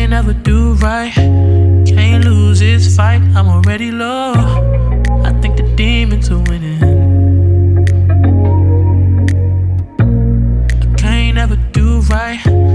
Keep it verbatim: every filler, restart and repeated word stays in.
can't never do right. Can't lose this fight, I'm already low. I think the demons are winning. I can't never do right.